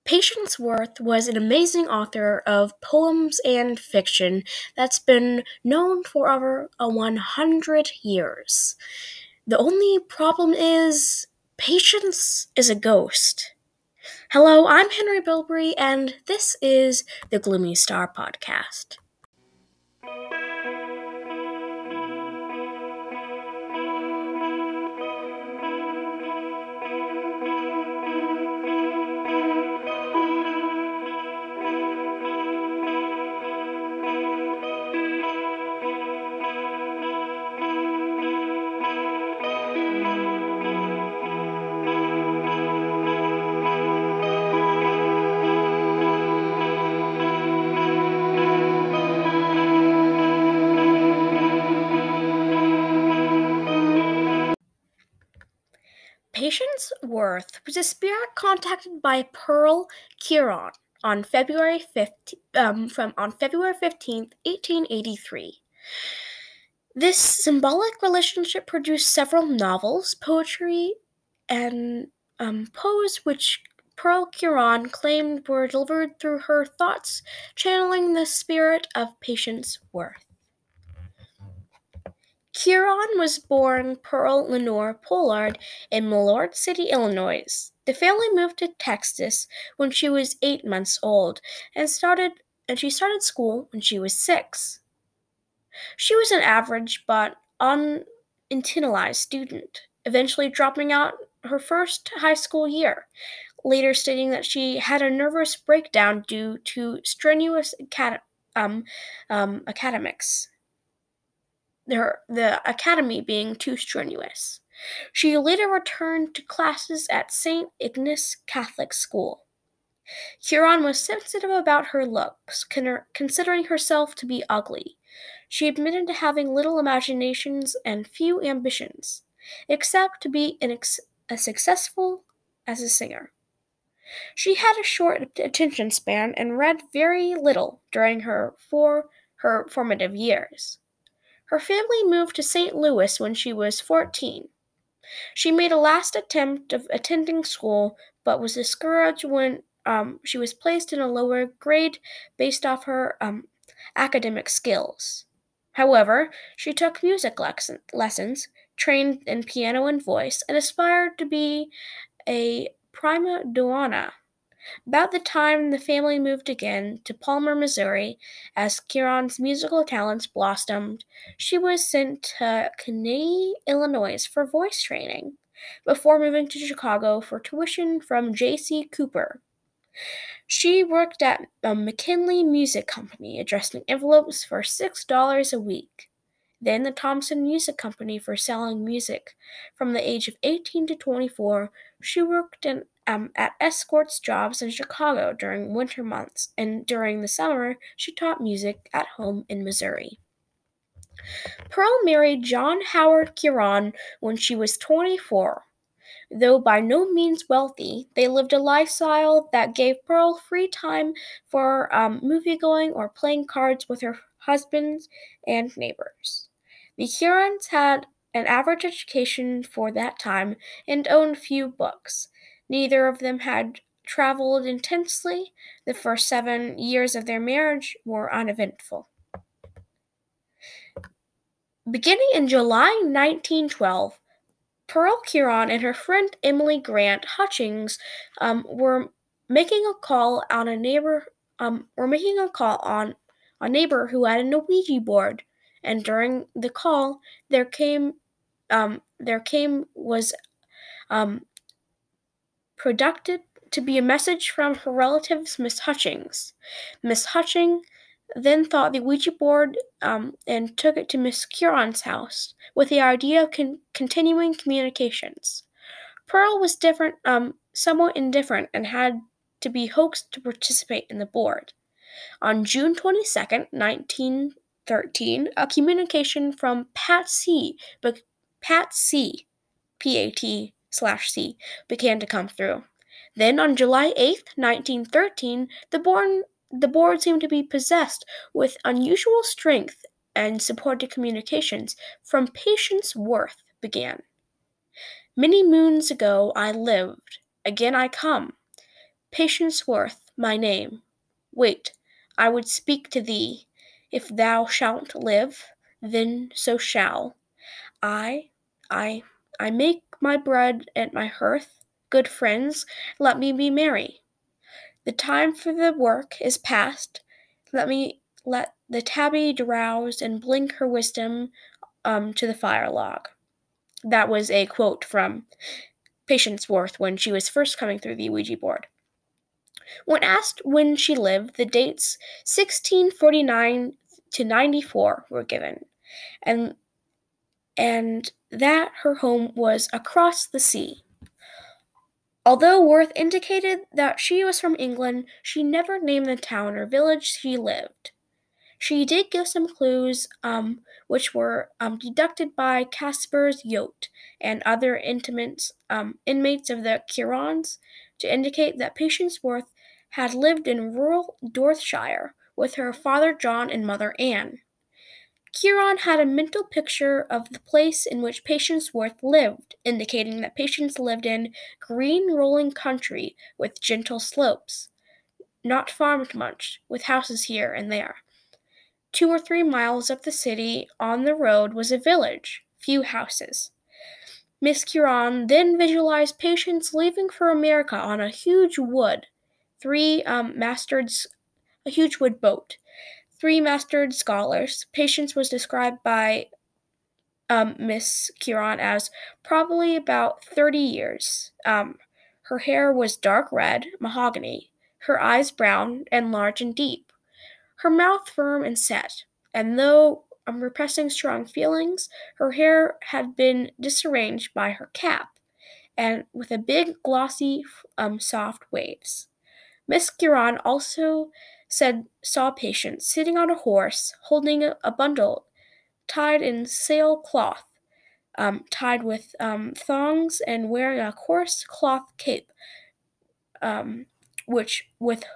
Patience Worth was an amazing author of poems and fiction that's been known for over 100 years. The only problem is, Patience is a ghost. Hello, I'm Henry Bilbrey, and this is the Gloomy Star Podcast. Patience Worth was a spirit contacted by Pearl Curon on February 15th, 1883. This symbolic relationship produced several novels, poetry, and prose, which Pearl Curon claimed were delivered through her thoughts, channeling the spirit of Patience Worth. Curon was born Pearl Lenore Pollard in Millard City, Illinois. The family moved to Texas when she was 8 months old and she started school when she was 6. She was an average but uninternalized student, eventually dropping out her first high school year, later stating that she had a nervous breakdown due to strenuous academics. The academy being too strenuous. She later returned to classes at St. Ignace Catholic School. Huron was sensitive about her looks, considering herself to be ugly. She admitted to having little imaginations and few ambitions, except to be as successful as a singer. She had a short attention span and read very little during her formative years. Her family moved to St. Louis when she was 14. She made a last attempt of attending school, but was discouraged when she was placed in a lower grade based off her academic skills. However, she took music lessons, trained in piano and voice, and aspired to be a prima donna. About the time the family moved again to Palmer, Missouri, as Curon's musical talents blossomed, she was sent to Caney, Illinois for voice training, before moving to Chicago for tuition from J.C. Cooper. She worked at a McKinley Music Company, addressing envelopes for $6 a week. Then the Thompson Music Company for selling music. From the age of 18 to 24, she worked at escorts jobs in Chicago during winter months, and during the summer, she taught music at home in Missouri. Pearl married John Howard Curon when she was 24. Though by no means wealthy, they lived a lifestyle that gave Pearl free time for movie-going or playing cards with her husbands and neighbors. The Hurons had an average education for that time and owned few books. Neither of them had traveled intensely. The first 7 years of their marriage were uneventful. Beginning in July 1912, Pearl Curon and her friend Emily Grant Hutchings were making a call on a neighbor. Were making a call on a neighbor who had a Ouija board, and during the call, there was produced to be a message from her relatives, Miss Hutchings. Miss Hutchings then thought the Ouija board and took it to Miss Curon's house with the idea of continuing communications. Pearl was somewhat indifferent, and had to be coaxed to participate in the board. On June 22nd, 1913, a communication from Patsy, P-A-T/C, began to come through. Then on July 8th, 1913, the board seemed to be possessed with unusual strength, and supported communications from Patience Worth began. Many moons ago I lived, again I come. Patience Worth, my name. Wait, I would speak to thee. If thou shalt live, then so shall I. I I make my bread at my hearth. Good friends, let me be merry. The time for the work is past. Let the tabby drowse and blink her wisdom to the fire log. That was a quote from Patience Worth when she was first coming through the Ouija board. When asked when she lived, the dates 1649 to 94 were given, and that her home was across the sea. Although Worth indicated that she was from England, she never named the town or village she lived. She did give some clues, which were deducted by Casper's yacht and other inmates of the Curons to indicate that Patience Worth had lived in rural Dorsetshire with her father John and mother Anne. Curon had a mental picture of the place in which Patience Worth lived, indicating that Patience lived in green rolling country with gentle slopes, not farmed much, with houses here and there. 2 or 3 miles up the city, on the road, was a village, few houses. Miss Curon then visualized Patience leaving for America on a huge wood, a huge wood boat. 3 masted scholars. Patience was described by Miss Curon as probably about 30 years. Her hair was dark red, mahogany, her eyes brown and large and deep, her mouth firm and set, and though repressing strong feelings, her hair had been disarranged by her cap, and with a big, glossy, soft waves. Miss Curon also saw Patience sitting on a horse, holding a bundle tied in sailcloth, tied with thongs, and wearing a coarse cloth cape, which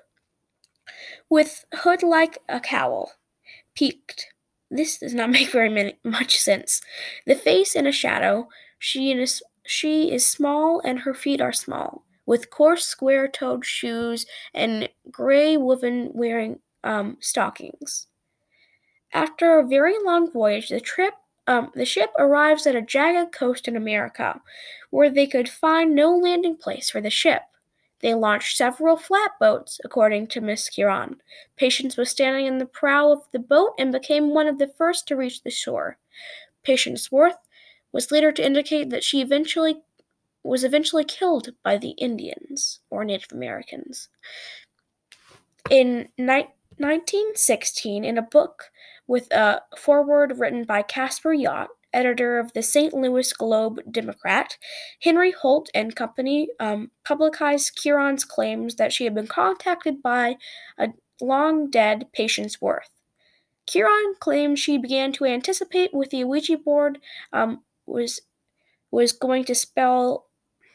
with hood like a cowl, peaked. This does not make much sense. The face in a shadow. She is small, and her feet are small, with coarse square-toed shoes and gray woven wearing stockings. After a very long voyage, the ship arrives at a jagged coast in America, where they could find no landing place for the ship. They launched several flatboats, according to Miss Curon. Patience was standing in the prow of the boat and became one of the first to reach the shore. Patience Worth was later to indicate that she was eventually killed by the Indians or Native Americans. In 1916, in a book with a foreword written by Casper Yacht, editor of the St. Louis Globe-Democrat, Henry Holt and Company publicized Curon's claims that she had been contacted by a long-dead Patience Worth. Curon claimed she began to anticipate with the Ouija board was going to spell.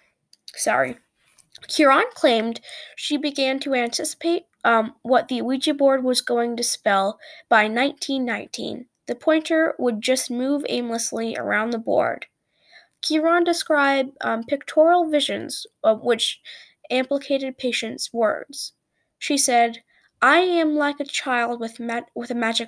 Curon claimed she began to anticipate what the Ouija board was going to spell by 1919. The pointer would just move aimlessly around the board. Curon described pictorial visions which implicated Patience's words. She said, "I am like a child with a magic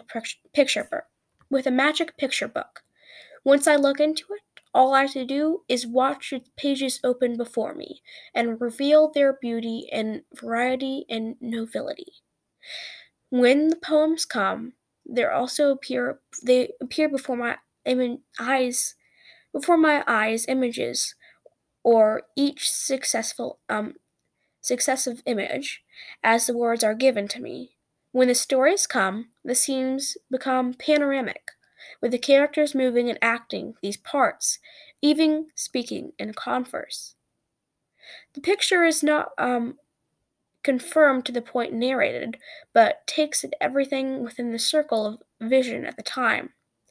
picture book. Once I look into it, all I have to do is watch its pages open before me and reveal their beauty and variety and nobility. When the poems come, they appear before my eyes images, or each successive image, as the words are given to me. When the stories come, the scenes become panoramic, with the characters moving and acting these parts, even speaking in converse. The picture is not confirmed to the point narrated, but takes everything within the circle of vision at the time.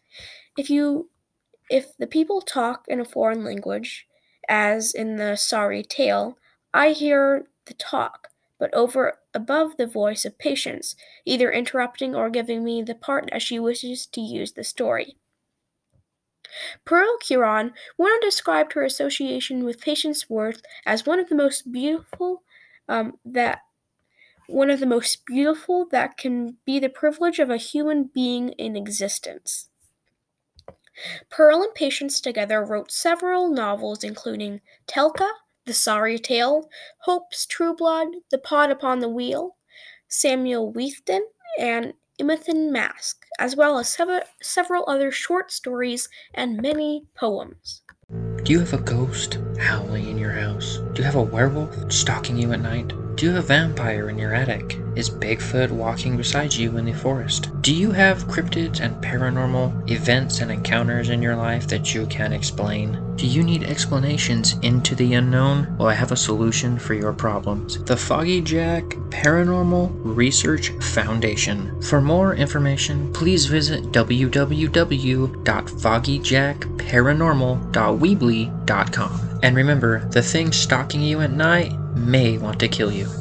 If the people talk in a foreign language, as in the sorry tale, I hear the talk, but above the voice of Patience, either interrupting or giving me the part as she wishes to use the story. Pearl Curon went on to describe her association with Patience Worth as one of the most beautiful that one of the most beautiful that can be the privilege of a human being in existence. Pearl and Patience together wrote several novels, including Telka, The Sorry Tale, Hope's True Blood, The Pot Upon the Wheel, Samuel Weathden, and Imothan Mask, as well as several other short stories and many poems. Do you have a ghost howling in your house? Do you have a werewolf stalking you at night? Do you have a vampire in your attic? Is Bigfoot walking beside you in the forest? Do you have cryptids and paranormal events and encounters in your life that you can't explain? Do you need explanations into the unknown? Well, I have a solution for your problems. The Foggy Jack Paranormal Research Foundation. For more information, please visit www.foggyjackparanormal.weebly.com. And remember, the thing stalking you at night may want to kill you.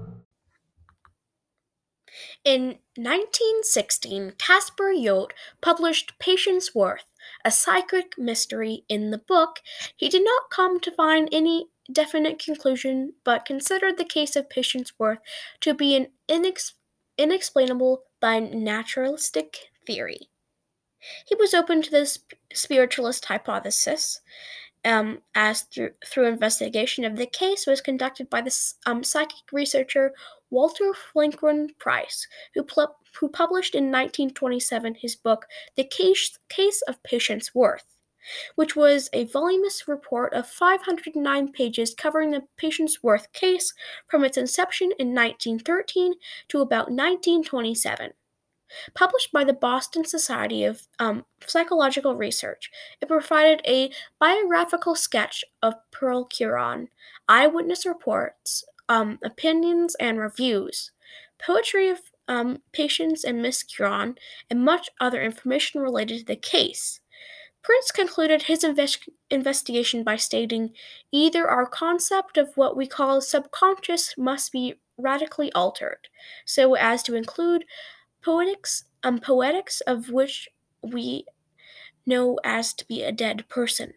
In 1916, Caspar Yote published Patience Worth, a psychic mystery. In the book, he did not come to find any definite conclusion, but considered the case of Patience Worth to be an inexplainable by naturalistic theory. He was open to the spiritualist hypothesis, as through investigation of the case was conducted by the psychic researcher Walter Franklin Price, who published in 1927 his book The Case of Patience Worth, which was a voluminous report of 509 pages covering the Patience Worth case from its inception in 1913 to about 1927. Published by the Boston Society of Psychological Research, it provided a biographical sketch of Pearl Curon, eyewitness reports, opinions and reviews, poetry of Patience and Miss Curon, and much other information related to the case. Prince concluded his investigation by stating, "Either our concept of what we call subconscious must be radically altered, so as to include poetics of which we know as to be a dead person."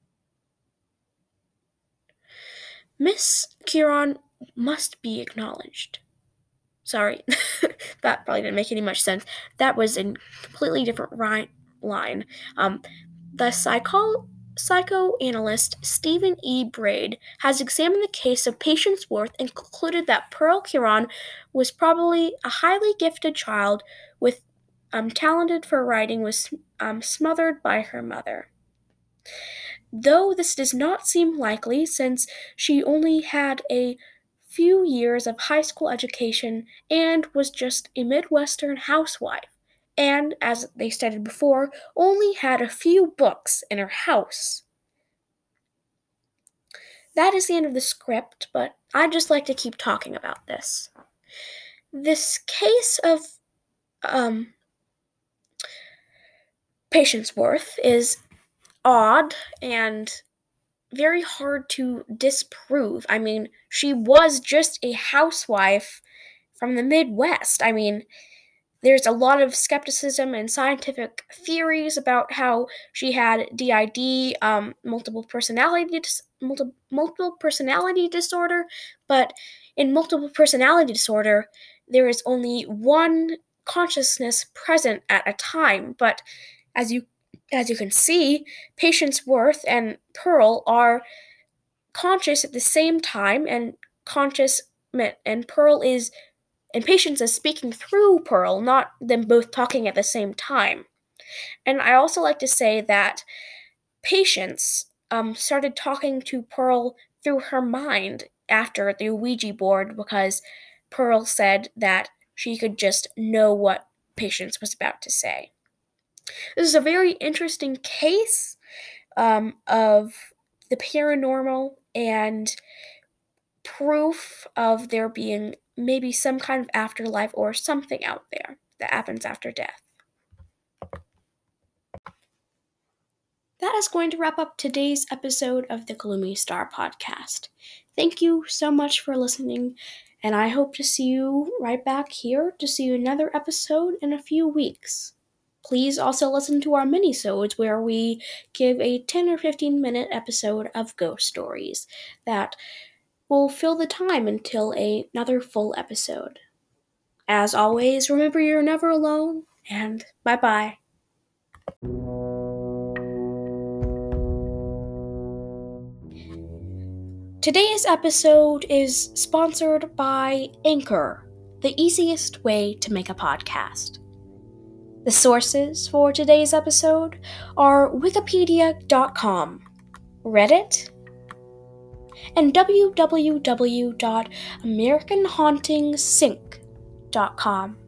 Miss Curon must be acknowledged. Sorry, that probably didn't make any much sense. That was a completely different line. The psychoanalyst Stephen E. Braid has examined the case of Patience Worth and concluded that Pearl Curon was probably a highly gifted child with talented for writing, was smothered by her mother. Though this does not seem likely, since she only had a few years of high school education and was just a Midwestern housewife, and, as they stated before, only had a few books in her house. That is the end of the script, but I'd just like to keep talking about this. This case of Patience Worth is odd and very hard to disprove. I mean, she was just a housewife from the Midwest. I mean, there's a lot of skepticism and scientific theories about how she had DID, multiple personality disorder, but in multiple personality disorder, there is only one consciousness present at a time. But as you can see, Patience Worth and Pearl are conscious at the same time, and Pearl is, and Patience is speaking through Pearl, not them both talking at the same time. And I also like to say that Patience started talking to Pearl through her mind after the Ouija board, because Pearl said that she could just know what Patience was about to say. This is a very interesting case of the paranormal and proof of there being maybe some kind of afterlife or something out there that happens after death. That is going to wrap up today's episode of the Gloomy Star Podcast. Thank you so much for listening, and I hope to see you right back here to see another episode in a few weeks. Please also listen to our mini-sodes where we give a 10 or 15 minute episode of ghost stories that will fill the time until another full episode. As always, remember you're never alone, and bye-bye. Today's episode is sponsored by Anchor, the easiest way to make a podcast. The sources for today's episode are wikipedia.com, Reddit, and www.americanhauntingsync.com.